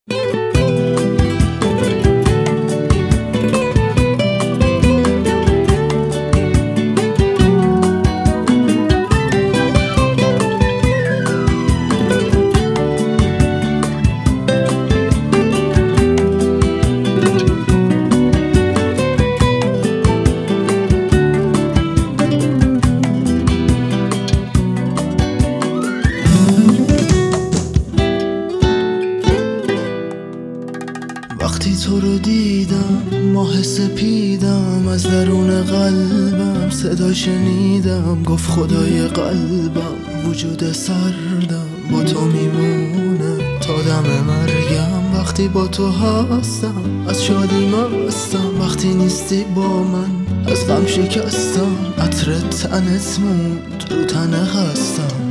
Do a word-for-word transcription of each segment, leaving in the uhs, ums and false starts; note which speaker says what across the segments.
Speaker 1: وقتی تو رو دیدم ماه سپیدم، از درون قلبم صدا شنیدم گفت خدای قلبم وجود سردم با تو میمونه تا دم مرگم. وقتی با تو هستم از شادی مستم، وقتی نیستی با من از غم شکستم. عطر تنت موند رو تنه هستم.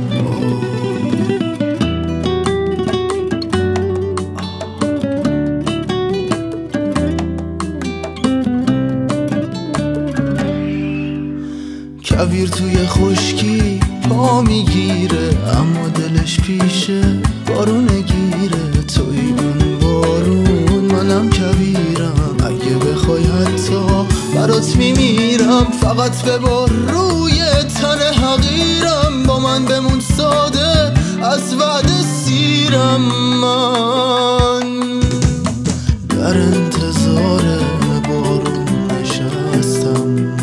Speaker 1: کویر توی خشکی پا میگیره، اما دلش پیشه بارون گیره. توی اون بارون منم کویرم، اگه بخوای حتی برات میمیرم. فقط ببار روی تن حقیرم، با من بمون ساده از وعده سیرم. من در انتظار بارون نشستم.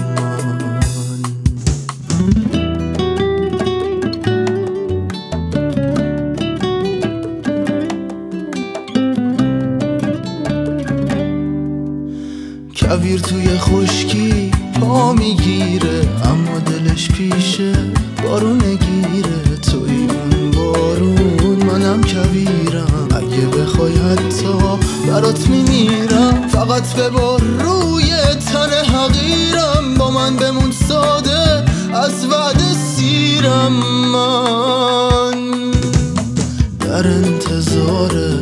Speaker 1: کویر توی خشکی پا میگیره، اما دلش پیشه بارون گیره. توی اون بارون منم کویرم، اگه بخوای حتی برات میمیرم. فقط ببار روی تن حقیرم، با من بمون ساده از وعده سیرم. من در انتظار